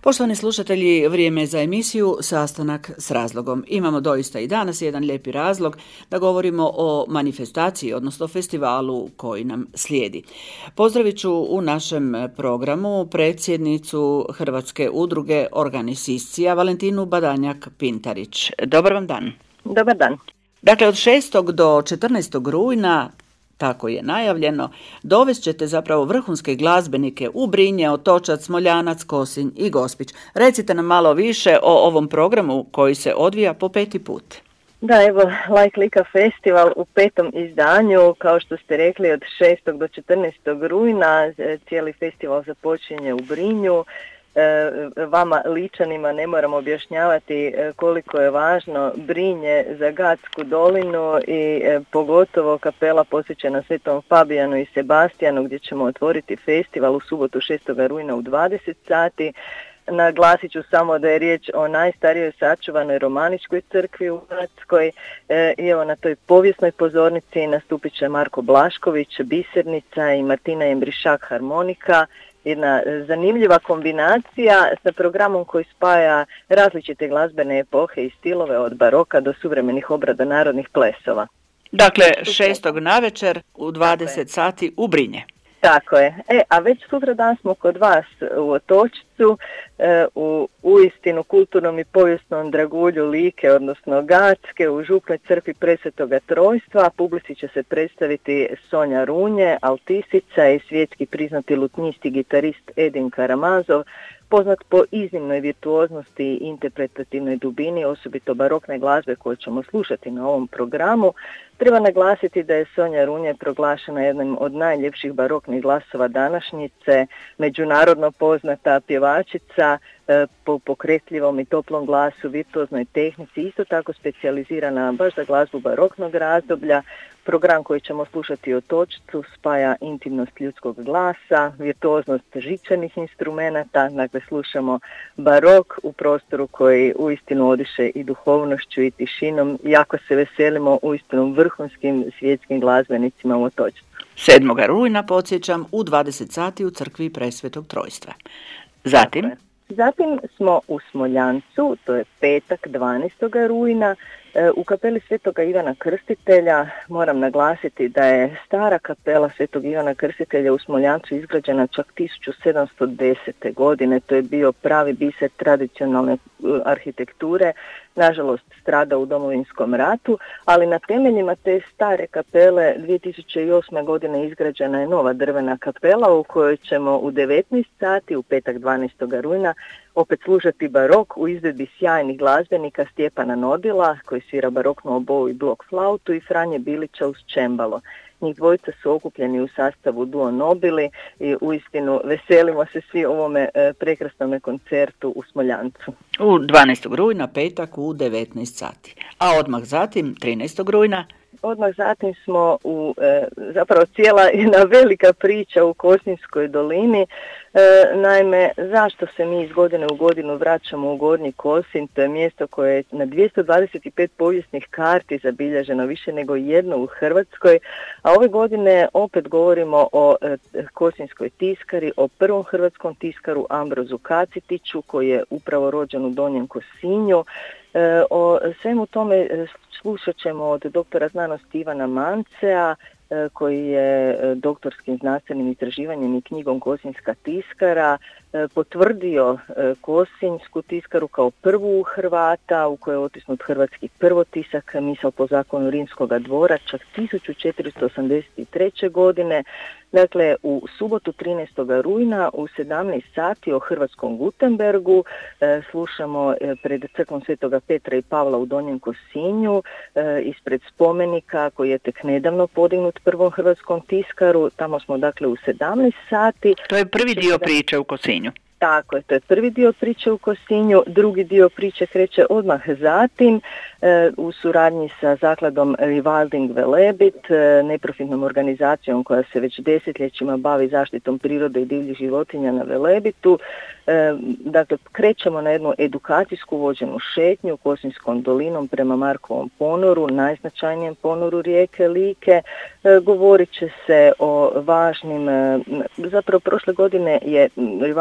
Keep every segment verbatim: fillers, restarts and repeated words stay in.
Poštovani slušatelji, vrijeme je za emisiju Sastanak s razlogom. Imamo doista i danas jedan lijepi razlog da govorimo o manifestaciji, odnosno festivalu koji nam slijedi. Pozdravit ću u našem programu predsjednicu Hrvatske udruge Organiscija Valentinu Badanjak-Pintarić. Dobar vam dan. Dobar dan. Dakle, od šestog do četrnaestog rujna, tako je najavljeno, dovest ćete zapravo vrhunske glazbenike u Brinje, Otočac, Smoljanac, Kosinj i Gospić. Recite nam malo više o ovom programu koji se odvija po peti put. Da, evo, Like Lika festival u petom izdanju, kao što ste rekli, od šestog do četrnaestog rujna, cijeli festival započinje u Brinju. Vama Ličanima ne moram objašnjavati koliko je važno Brinje za Gatsku dolinu i pogotovo kapela posvećena Svetom Fabijanu i Sebastijanu, gdje ćemo otvoriti festival u subotu šestog rujna u dvadeset sati. Naglasit ću samo da je riječ o najstarijoj sačuvanoj romaničkoj crkvi u Hrvatskoj i evo na toj povijesnoj pozornici nastupit će Marko Blašković, bisernica, i Martina Jembrišak, harmonika. Jedna zanimljiva kombinacija sa programom koji spaja različite glazbene epohe i stilove od baroka do suvremenih obrada narodnih plesova. Dakle, šestog navečer u dvadeset sati u Brinje. Tako je. E, a već sutra dan smo kod vas u Otočcu, e, u uistinu kulturnom i povijesnom dragulju Like, odnosno Gatske, u župnoj crkvi Presvetoga Trojstva. Publici će se predstaviti Sonja Runje, altisica, i svjetski priznati lutnjist i gitarist Edin Karamazov, poznat po iznimnoj virtuoznosti i interpretativnoj dubini, osobito barokne glazbe koju ćemo slušati na ovom programu. Treba naglasiti da je Sonja Runje proglašena jednom od najljepših baroknih glasova današnjice, međunarodno poznata pjevačica po pokretljivom i toplom glasu, virtuoznoj tehnici, isto tako specijalizirana baš za glazbu baroknog razdoblja. Program koji ćemo slušati o Otočcu spaja intimnost ljudskog glasa, virtuoznost žičanih instrumenata, dakle slušamo barok u prostoru koji uistinu odiše i duhovnošću i tišinom. Jako se veselimo uistinu vrhunskim svjetskim glazbenicima u Otočcu. sedmog rujna, podsjećam, u dvadeset sati u crkvi Presvetog Trojstva. Zatim? Zatim smo u Smoljancu, to je petak dvanaestog rujna, u kapeli Svetoga Ivana Krstitelja. Moram naglasiti da je stara kapela Svetog Ivana Krstitelja u Smoljancu izgrađena čak tisuću sedamsto desete. godine. To je bio pravi biser tradicionalne arhitekture, nažalost strada u Domovinskom ratu, ali na temeljima te stare kapele dvije tisuće osme. godine izgrađena je nova drvena kapela u kojoj ćemo u devetnaest sati u petak dvanaestog rujna opet slušati barok u izvedbi sjajnih glazbenika Stjepana Nodila, koji svira baroknu oboju i blok flautu, i Franje Bilića uz čembalo. Njih dvojica su okupljeni u sastavu Duo Nobili i uistinu veselimo se svi ovome e, prekrasnome koncertu u Smoljancu. U dvanaestog rujna, petak u devetnaest sati. A odmah zatim, trinaestog rujna? Odmah zatim smo u, e, zapravo cijela jedna velika priča u Kosinjskoj dolini. E, naime, zašto se mi iz godine u godinu vraćamo u Gornji Kosinj? To je mjesto koje je na dvjesto dvadeset pet povijesnih karti zabilježeno, više nego jedno u Hrvatskoj, a ove godine opet govorimo o e, Kosinjskoj tiskari, o prvom hrvatskom tiskaru Ambrozu Kacitiću, koji je upravo rođen u Donjem Kosinju. E, o svemu tome slušat ćemo od doktora znanosti Ivana Mancea, koji je doktorskim znanstvenim istraživanjem i knjigom Kosinjska tiskara potvrdio Kosinjsku tiskaru kao prvu Hrvata, u kojoj je otisnut hrvatski prvotisak, misal po zakonu Rimskoga dvora, čak tisuću četiristo osamdeset treće. godine. Dakle, u subotu trinaestog rujna u sedamnaest sati o hrvatskom Gutenbergu e, slušamo e, pred crkvom Svetoga Petra i Pavla u Donjem Kosinju, e, ispred spomenika koji je tek nedavno podignut prvom hrvatskom tiskaru. Tamo smo dakle u sedamnaest sati. To je prvi dio priče u Kosinju. Tako je, to je prvi dio priče u Kosinju, drugi dio priče kreće odmah zatim e, u suradnji sa zakladom Rewilding Velebit, e, neprofitnom organizacijom koja se već desetljećima bavi zaštitom prirode i divljih životinja na Velebitu. E, dakle, krećemo na jednu edukacijsku vođenu šetnju Kosinjskom dolinom prema Markovom ponoru, najznačajnijem ponoru rijeke Like. E, govorit će se o važnim, e, zapravo prošle godine je Rewilding Velebit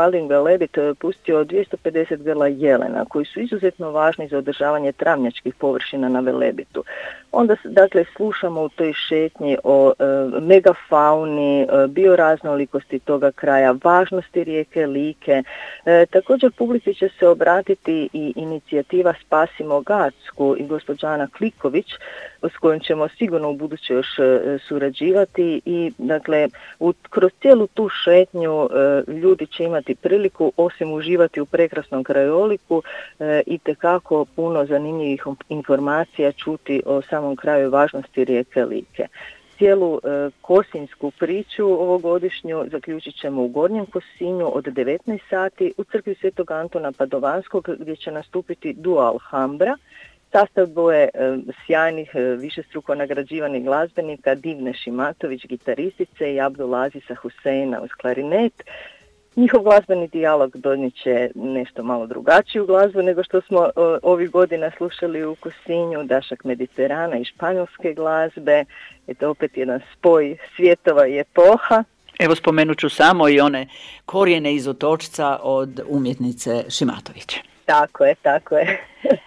Velebit pustio dvjesto pedeset grla jelena koji su izuzetno važni za održavanje travnjačkih površina na Velebitu. Onda dakle slušamo u toj šetnji o e, megafauni, e, bioraznolikosti toga kraja, važnosti rijeke Like. E, također publici će se obratiti i inicijativa Spasimo Gacku i gospođa Ana Kliković s kojom ćemo sigurno u buduće još e, surađivati i dakle u, kroz cijelu tu šetnju e, ljudi će imati priliku osim uživati u prekrasnom krajoliku e, i tekako puno zanimljivih informacija čuti o samom kraju važnosti rijeke Like. Cijelu e, kosinjsku priču ovogodišnju zaključit ćemo u Gornjem Kosinju od devetnaest sati u crkvi Svetog Antuna Padovanskog gdje će nastupiti duo Alhambra. Sastav boje e, sjajnih, e, višestruko nagrađivanih glazbenika Divne Šimatović, gitaristice i Abdulazisa Huseina uz klarinet. Njihov glazbeni dijalog donijet će nešto malo drugačiju glazbu nego što smo o, ovih godina slušali u Kosinju, dašak Mediterana i španjolske glazbe. Eto opet jedan spoj svjetova i epoha. Evo spomenut ću samo i one korijene iz Otočca od umjetnice Šimatović. Tako je, tako je.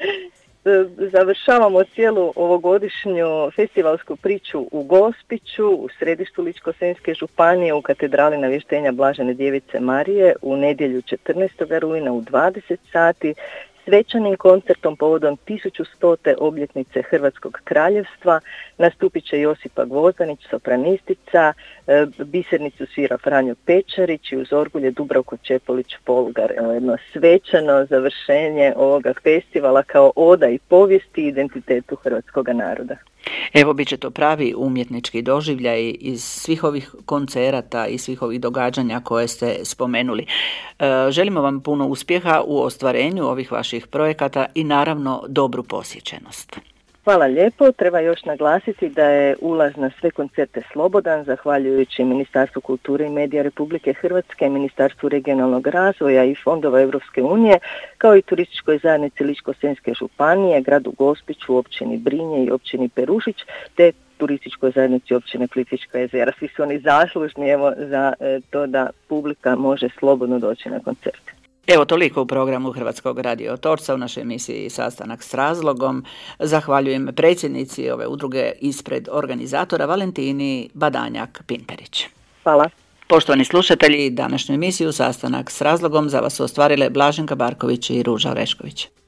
Završavamo cijelu ovogodišnju festivalsku priču u Gospiću, u središtu Ličko-senjske županije, u katedrali Navještenja Blažene Djevice Marije u nedjelju četrnaestog rujna u dvadeset sati, svečanim koncertom povodom tisuću stote obljetnice Hrvatskog kraljevstva. Nastupit će Josipa Gvozdanić, sopranistica, e, bisernicu svira Franjo Pečarić i uz orgulje Dubravko Čepolić-Polgar. Jedno svečano završenje ovoga festivala kao oda i povijesti i identitetu hrvatskog naroda. Evo, bit će to pravi umjetnički doživljaj iz svih ovih koncerata i svih ovih događanja koje ste spomenuli. E, želimo vam puno uspjeha u ostvarenju ovih vaših projekata i naravno dobru posjećenost. Hvala lijepo. Treba još naglasiti da je ulaz na sve koncerte slobodan, zahvaljujući Ministarstvu kulture i medija Republike Hrvatske, Ministarstvu regionalnog razvoja i fondova Europske unije, kao i turističkoj zajednici Ličko-senjske županije, gradu Gospiću, općini Brinje i općini Perušić, te turističkoj zajednici općine Plitvička jezera. Svi su oni zaslužni evo, za e, to da publika može slobodno doći na koncerte. Evo toliko u programu Hrvatskog radio Otočca u našoj emisiji Sastanak s razlogom. Zahvaljujem predsjednici ove udruge ispred organizatora Valentini Badanjak-Pimperić. Hvala. Poštovani slušatelji, današnju emisiju Sastanak s razlogom za vas su ostvarile Blaženka Barković i Ruža Orešković.